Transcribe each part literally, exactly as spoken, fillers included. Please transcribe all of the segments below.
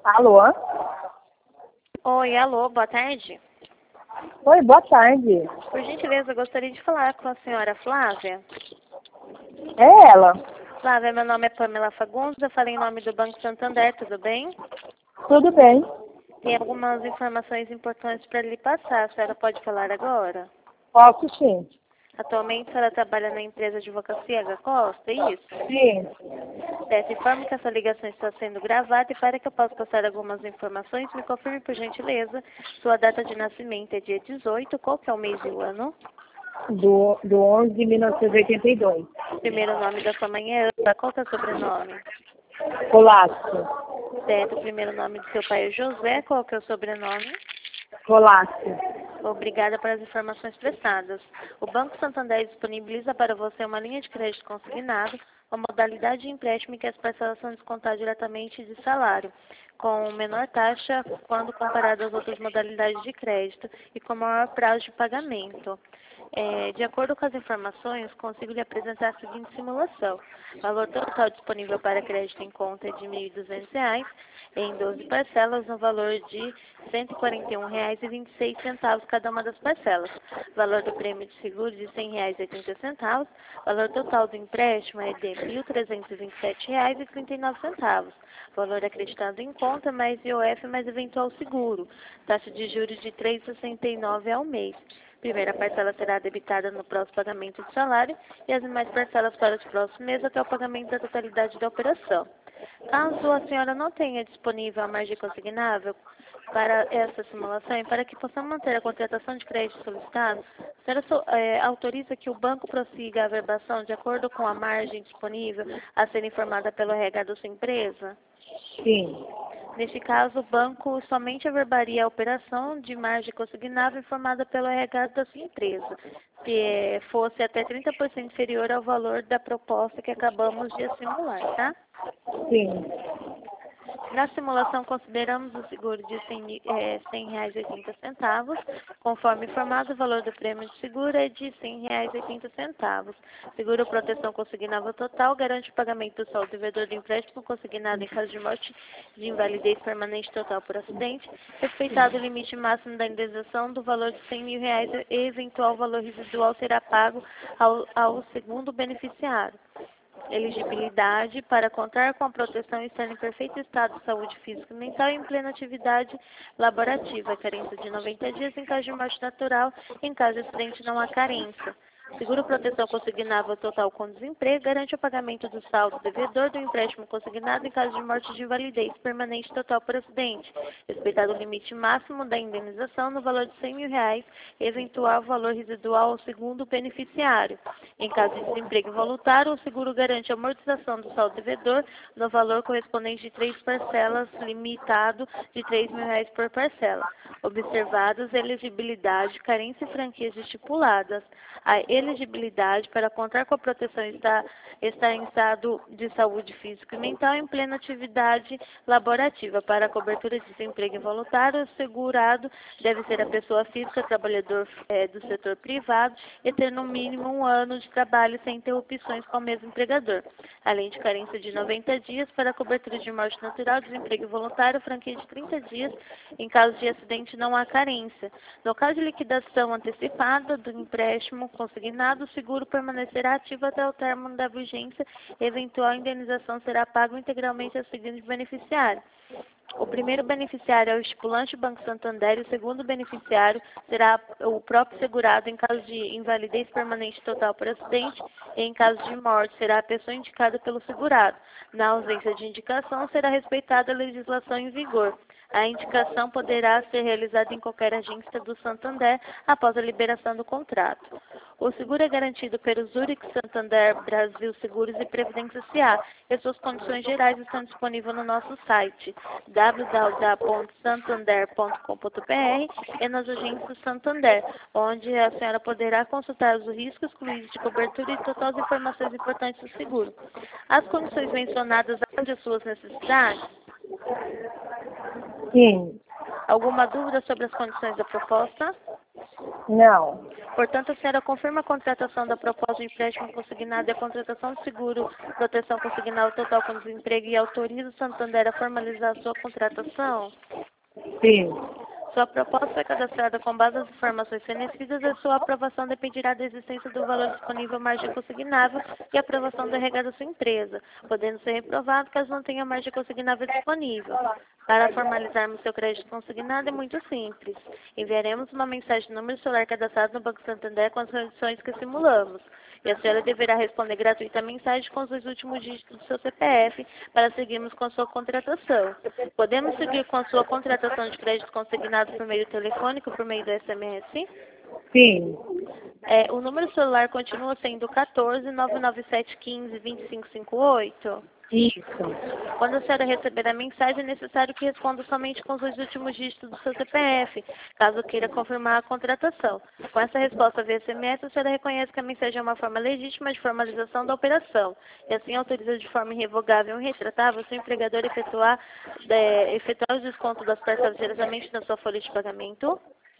Alô? Oi, alô, boa tarde. Oi, boa tarde. Por gentileza, eu gostaria de falar com a senhora Flávia. É ela. Flávia, meu nome é Pamela Fagundes, eu falei em nome do Banco Santander, tudo bem? Tudo bem? Tem algumas informações importantes para lhe passar, a senhora pode falar agora? Posso sim. Atualmente a senhora trabalha na empresa de advocacia H Costa, é isso? Sim. Peço informe que essa ligação está sendo gravada e para que eu possa passar algumas informações, me confirme por gentileza, sua data de nascimento é dia dezoito, qual que é o mês e o ano? Do, do onze de mil novecentos e oitenta e dois. Primeiro nome da sua mãe é Ana, qual que é o sobrenome? Colácio. Certo, o primeiro nome do seu pai é José, qual que é o sobrenome? Colácio. Obrigada pelas informações prestadas. O Banco Santander disponibiliza para você uma linha de crédito consignado, uma modalidade de empréstimo em que as parcelas são descontadas diretamente de salário, com menor taxa quando comparado às outras modalidades de crédito e com maior prazo de pagamento. É, de acordo com as informações, consigo lhe apresentar a seguinte simulação. O valor total disponível para crédito em conta é de mil e duzentos reais em doze parcelas, no valor de cento e quarenta e um reais e vinte e seis centavos cada uma das parcelas. Valor do prêmio de seguro de cem reais e oitenta centavos. Valor total do empréstimo é de mil trezentos e vinte e sete reais e trinta e nove centavos. Valor acreditado em conta mais I O F mais eventual seguro. Taxa de juros de três vírgula sessenta e nove ao mês. Primeira parcela será debitada no próximo pagamento de salário e as demais parcelas para os próximos meses até o pagamento da totalidade da operação. Caso a senhora não tenha disponível a margem consignável para essa simulação e para que possamos manter a contratação de crédito solicitado, a senhora so, é, autoriza que o banco prossiga a averbação de acordo com a margem disponível a ser informada pelo R H da sua empresa? Sim. Neste caso, o banco somente averbaria a operação de margem consignável informada pelo R H da sua empresa, se fosse até trinta por cento inferior ao valor da proposta que acabamos de simular, tá? Sim. Na simulação, consideramos o seguro de cem, é, cem reais e oitenta centavos. Conforme informado, o valor do prêmio de seguro é de cem reais e oitenta centavos. Seguro proteção consignável total garante o pagamento do saldo devedor do empréstimo consignado em caso de morte de invalidez permanente total por acidente, respeitado o limite máximo da indenização do valor de cem mil reais e eventual valor residual será pago ao, ao segundo beneficiário. Elegibilidade para contar com a proteção e estar em perfeito estado de saúde física e mental e em plena atividade laborativa. Carência de noventa dias em caso de morte natural, em caso de acidente não há carência. Seguro proteção consignável total com desemprego garante o pagamento do saldo devedor do empréstimo consignado em caso de morte de invalidez permanente total por acidente, respeitado o limite máximo da indenização no valor de cem mil reais, eventual valor residual ao segundo beneficiário. Em caso de desemprego involuntário, o seguro garante a amortização do saldo devedor no valor correspondente de três parcelas, limitado de três mil reais por parcela. Observadas elegibilidade, carência e franquias estipuladas. A elegibilidade para contar com a proteção está, está em estado de saúde física e mental em plena atividade laborativa. Para a cobertura de desemprego involuntário, o segurado deve ser a pessoa física, trabalhador é, do setor privado e ter no mínimo um ano de trabalho sem interrupções com o mesmo empregador. Além de carência de noventa dias para a cobertura de morte natural, desemprego involuntário, franquia de trinta dias. Em caso de acidente, não há carência. No caso de liquidação antecipada do empréstimo consignado, o seguro permanecerá ativo até o término da vigência. Eventual indenização será paga integralmente ao seguinte beneficiário. O primeiro beneficiário é o estipulante Banco Santander e o segundo beneficiário será o próprio segurado em caso de invalidez permanente total por acidente e em caso de morte será a pessoa indicada pelo segurado. Na ausência de indicação, será respeitada a legislação em vigor. A indicação poderá ser realizada em qualquer agência do Santander após a liberação do contrato. O seguro é garantido pelo Zurich Santander Brasil Seguros e Previdência S A e suas condições gerais estão disponíveis no nosso site w w w ponto santander ponto com ponto b r e nas agências do Santander, onde a senhora poderá consultar os riscos excluídos de cobertura e todas as informações importantes do seguro. As condições mencionadas atendem às suas necessidades? Sim. Alguma dúvida sobre as condições da proposta? Não. Portanto, a senhora confirma a contratação da proposta de empréstimo consignado e a contratação de seguro proteção consignado total com desemprego e autoriza o Santander a formalizar a sua contratação? Sim. Sua proposta foi cadastrada com base nas informações fornecidas e sua aprovação dependerá da existência do valor disponível margem consignável e aprovação do R H da sua empresa, podendo ser reprovado caso não tenha margem consignável disponível. Para formalizarmos seu crédito consignado é muito simples. Enviaremos uma mensagem no número celular cadastrado no Banco Santander com as condições que simulamos. E a senhora deverá responder gratuita a mensagem com os dois últimos dígitos do seu C P F para seguirmos com a sua contratação. Podemos seguir com a sua contratação de crédito consignado por meio telefônico, por meio do S M S? Sim. É, o número celular continua sendo quatorze, nove nove sete, quinze, vinte e cinco cinquenta e oito? Isso. Quando a senhora receber a mensagem, é necessário que responda somente com os dois últimos dígitos do seu C P F, caso queira confirmar a contratação. Com essa resposta via S M S, a senhora reconhece que a mensagem é uma forma legítima de formalização da operação, e assim autoriza de forma irrevogável e irretratável o seu empregador efetuar, é, efetuar o desconto das parcelas diretamente na sua folha de pagamento?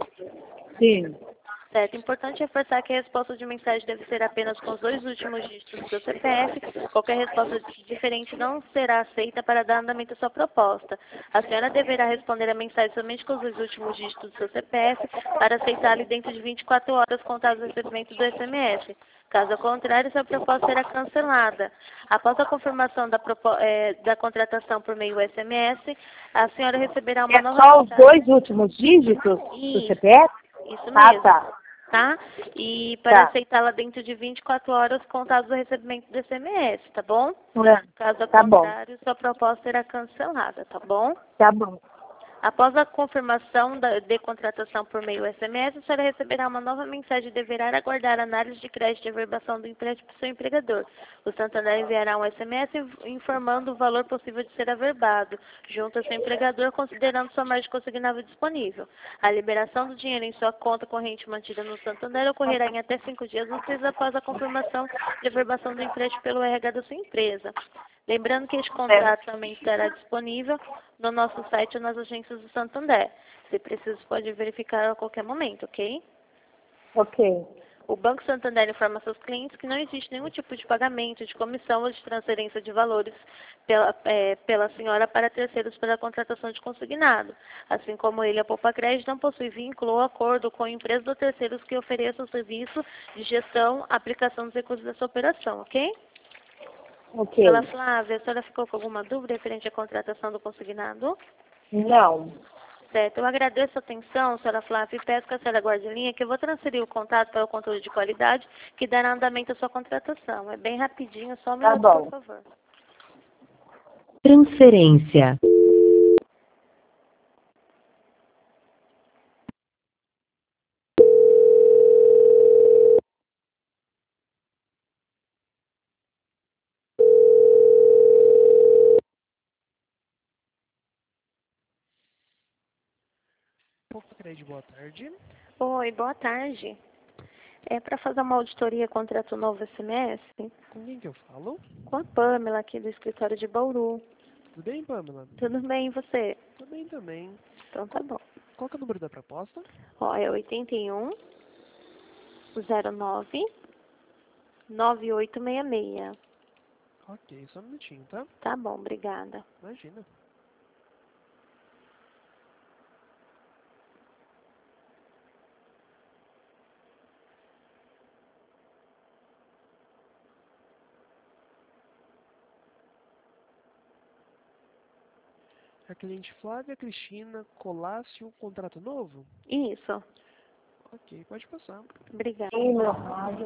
Sim. Certo. Importante reforçar que a resposta de mensagem deve ser apenas com os dois últimos dígitos do seu C P F. Qualquer resposta diferente não será aceita para dar andamento à sua proposta. A senhora deverá responder a mensagem somente com os dois últimos dígitos do seu C P F para aceitá-la dentro de vinte e quatro horas contados o recebimento do S M S. Caso contrário, sua proposta será cancelada. Após a confirmação da, é, da contratação por meio do S M S, a senhora receberá uma É nova só os mensagem. dois últimos dígitos do Isso. C P F? Isso Ah, mesmo. tá. Tá? E para Tá. aceitá-la dentro de vinte e quatro horas contados o recebimento do S M S, tá bom? É. Caso Tá bom. contrário, sua proposta será cancelada, tá bom? Tá bom. Após a confirmação da, de contratação por meio S M S, a senhora receberá uma nova mensagem e deverá aguardar a análise de crédito e averbação do empréstimo do seu empregador. O Santander enviará um S M S informando o valor possível de ser averbado, junto ao seu empregador, considerando sua margem consignável disponível. A liberação do dinheiro em sua conta corrente mantida no Santander ocorrerá em até cinco dias úteis após a confirmação de averbação do empréstimo pelo R H da sua empresa. Lembrando que este contrato também estará disponível no nosso site ou nas agências do Santander. Se preciso, pode verificar a qualquer momento, ok? Ok. O Banco Santander informa seus clientes que não existe nenhum tipo de pagamento, de comissão ou de transferência de valores pela, é, pela senhora para terceiros pela contratação de consignado. Assim como ele, a Poupa Crédito não possui vínculo ou acordo com empresas ou terceiros que ofereçam serviço de gestão, aplicação dos recursos dessa operação, ok? Ok. Senhora Flávia, a senhora ficou com alguma dúvida referente à contratação do consignado? Não. Certo, eu agradeço a atenção, senhora Flávia, e peço que a senhora guarde em linha, que eu vou transferir o contato para o controle de qualidade, que dará andamento à sua contratação. É bem rapidinho, só um Tá minuto, bom. por favor. Transferência. Poupa Crédito, boa tarde. Oi, boa tarde. É para fazer uma auditoria contrato novo S M S? Com quem que eu falo? Com a Pamela, aqui do escritório de Bauru. Tudo bem, Pamela? Tudo bem, e você? Tudo bem também. Então tá bom. Qual que é o número da proposta? Ó, é oitenta e um, zero nove, nove oito seis seis. Ok, só um minutinho, tá? Tá bom, obrigada. Imagina. A cliente Flávia Cristina Colácio, contrato novo? Isso, Ok, pode passar. obrigada. Sim, meu rádio.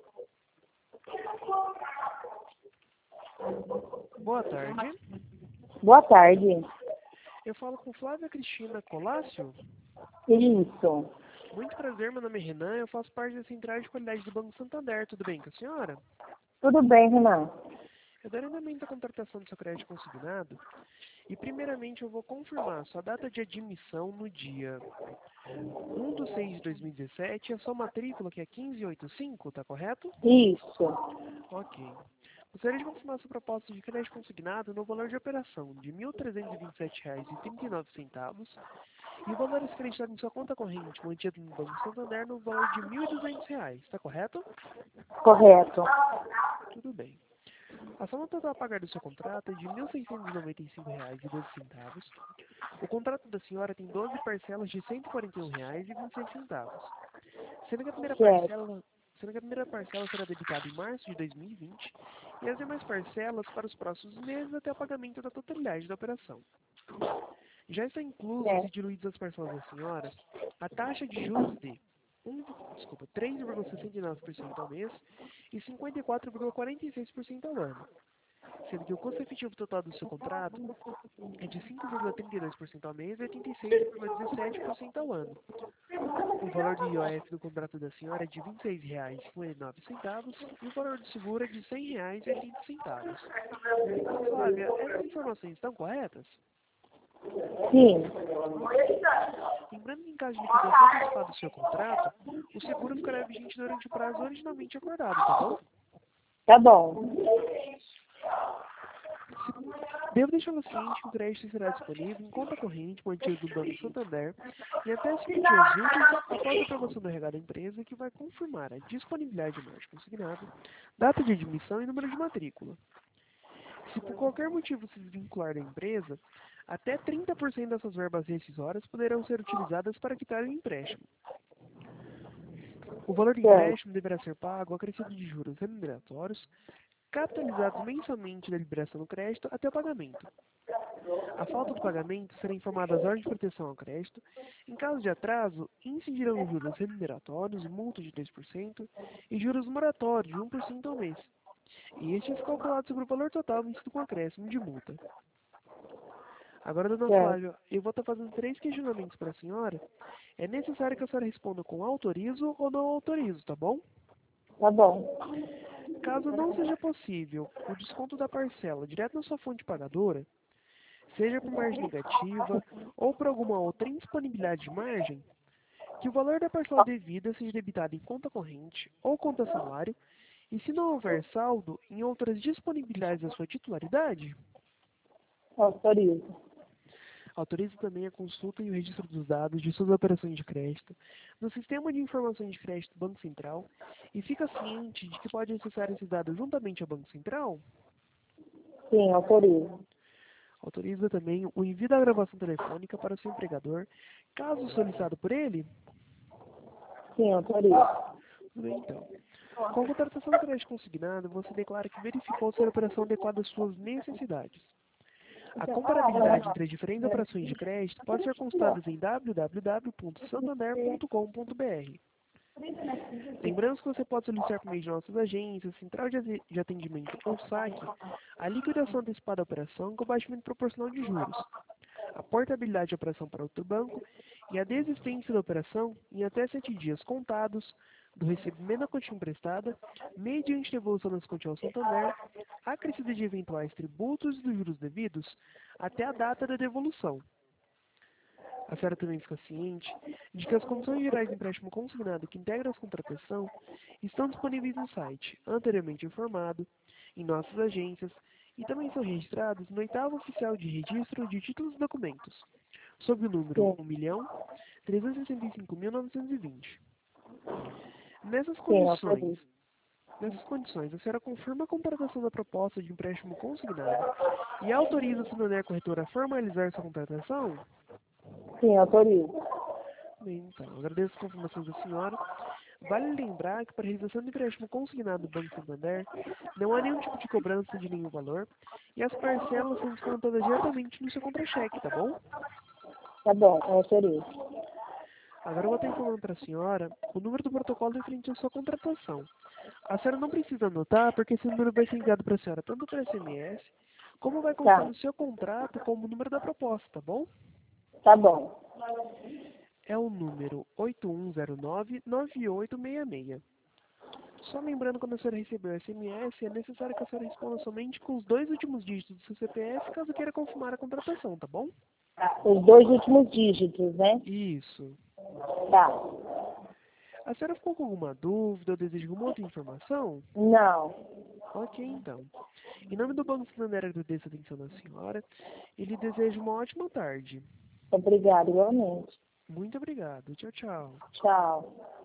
Boa tarde. Boa tarde. Eu falo com Flávia Cristina Colácio. Isso. Muito prazer, meu nome é Renan, eu faço parte da Central de Qualidade do Banco Santander. Tudo bem com a senhora? Tudo bem, Renan? Eu darei andamento à contratação do seu crédito consignado. E primeiramente eu vou confirmar sua data de admissão no dia um de seis de dois mil e dezessete e a sua matrícula, que é quinze oitenta e cinco, tá correto? Isso. Ok. Gostaria de confirmar sua proposta de crédito consignado no valor de operação de mil trezentos e vinte e sete reais e trinta e nove centavos e o valor acreditado em sua conta corrente mantido no Banco Santander no valor de mil e duzentos reais. Está correto? Correto. Tudo bem. A soma total a pagar do seu contrato é de mil seiscentos e noventa e cinco reais e doze centavos. O contrato da senhora tem doze parcelas de cento e quarenta e um reais e vinte e seis centavos. Sendo que a primeira Certo. parcela, sendo que a primeira parcela será debitada em março de dois mil e vinte e as demais parcelas para os próximos meses até o pagamento da totalidade da operação. Já está inclusos Certo. e diluídos as parcelas da senhora a taxa de juros de um, desculpa, três vírgula sessenta e nove por cento ao mês e cinquenta e quatro vírgula quarenta e seis por cento ao ano, sendo que o custo efetivo total do seu contrato é de cinco vírgula trinta e dois por cento ao mês e oitenta e seis vírgula dezessete por cento ao ano. O valor do I O F do contrato da senhora é de vinte e seis reais e cinquenta e nove centavos e o valor do seguro é de cem reais e oitenta centavos. Então, Flávia, essas informações estão corretas? Sim. Lembrando que em caso de liquidação antecipada do seu contrato, o seguro ficará vigente durante o prazo originalmente acordado, tá bom? Tá bom. Devo deixá-lo ciente que o crédito será disponível em conta corrente mantida do Banco Santander em até cinco dias úteis após a aprovação do regado da empresa, que vai confirmar a disponibilidade de margem consignado, data de admissão e número de matrícula. Se por qualquer motivo se desvincular da empresa, até trinta por cento dessas verbas rescisórias poderão ser utilizadas para quitar o empréstimo. O valor do Certo. empréstimo deverá ser pago acrescido de juros remuneratórios, capitalizados mensalmente da liberação do crédito até o pagamento. A falta do pagamento será informada às ordens de proteção ao crédito. Em caso de atraso, incidirão juros remuneratórios, multa de dois por cento e juros moratórios de um por cento ao mês. E estes calculados sobre o valor total vencido com acréscimo de multa. Agora, dona Certo. Flávia, eu vou estar fazendo três questionamentos para a senhora. É necessário que a senhora responda com autorizo ou não autorizo, tá bom? Tá bom. Caso não seja possível o desconto da parcela direto na sua fonte pagadora, seja por margem negativa ou por alguma outra indisponibilidade de margem, que o valor da parcela devida seja debitado em conta corrente ou conta salário, e se não houver saldo, em outras disponibilidades da sua titularidade, Autorizo. autoriza também a consulta e o registro dos dados de suas operações de crédito no Sistema de Informações de Crédito do Banco Central e fica ciente de que pode acessar esses dados juntamente ao Banco Central. Sim, autorizo. Autoriza também o envio da gravação telefônica para o seu empregador, caso solicitado por ele. Sim, autorizo. Tudo bem, então. Com a contratação do crédito consignado, você declara que verificou se a operação adequada às suas necessidades. A comparabilidade entre as diferentes operações de crédito pode ser consultada em w w w ponto santander ponto com ponto b r. Lembrando que você pode solicitar por meio de nossas agências, central de atendimento ou saque, a liquidação antecipada da operação com baixamento proporcional de juros, a portabilidade da operação para outro banco e a desistência da operação em até sete dias contados do recebimento da quantia emprestada, mediante devolução das quantias ao Santander, acrescida de eventuais tributos e dos juros devidos, até a data da devolução. A senhora também fica ciente de que as condições gerais de empréstimo consignado que integram a contratação estão disponíveis no site, anteriormente informado, em nossas agências, e também são registrados no oitavo oficial de registro de títulos e documentos, sob o número um milhão trezentos e sessenta e cinco mil novecentos e vinte. Nessas condições, nessas condições, a senhora confirma a contratação da proposta de empréstimo consignado e autoriza a Santander Corretora a formalizar sua contratação? Sim, autorizo. Bem, então, agradeço as confirmações da senhora. Vale lembrar que para a realização do empréstimo consignado do Banco Santander, não há nenhum tipo de cobrança de nenhum valor e as parcelas são descontadas diretamente no seu contra-cheque, tá bom? Tá bom, autorizo. Agora eu vou estar informando para a senhora o número do protocolo referente à sua contratação. A senhora não precisa anotar, porque esse número vai ser enviado para a senhora tanto por S M S, como vai constar no seu contrato como o número da proposta, tá bom? Tá bom. É o número oito um zero nove, nove oito seis seis. Só lembrando, quando a senhora receber o S M S, é necessário que a senhora responda somente com os dois últimos dígitos do seu C P F, caso queira confirmar a contratação, tá bom? Os dois últimos dígitos, né? Isso. Tá. A senhora ficou com alguma dúvida ou deseja alguma outra informação? Não. Ok, então. Em nome do Banco Santander, agradeço a atenção da senhora e lhe desejo uma ótima tarde. Obrigada, igualmente. Muito obrigado. Tchau, tchau. Tchau.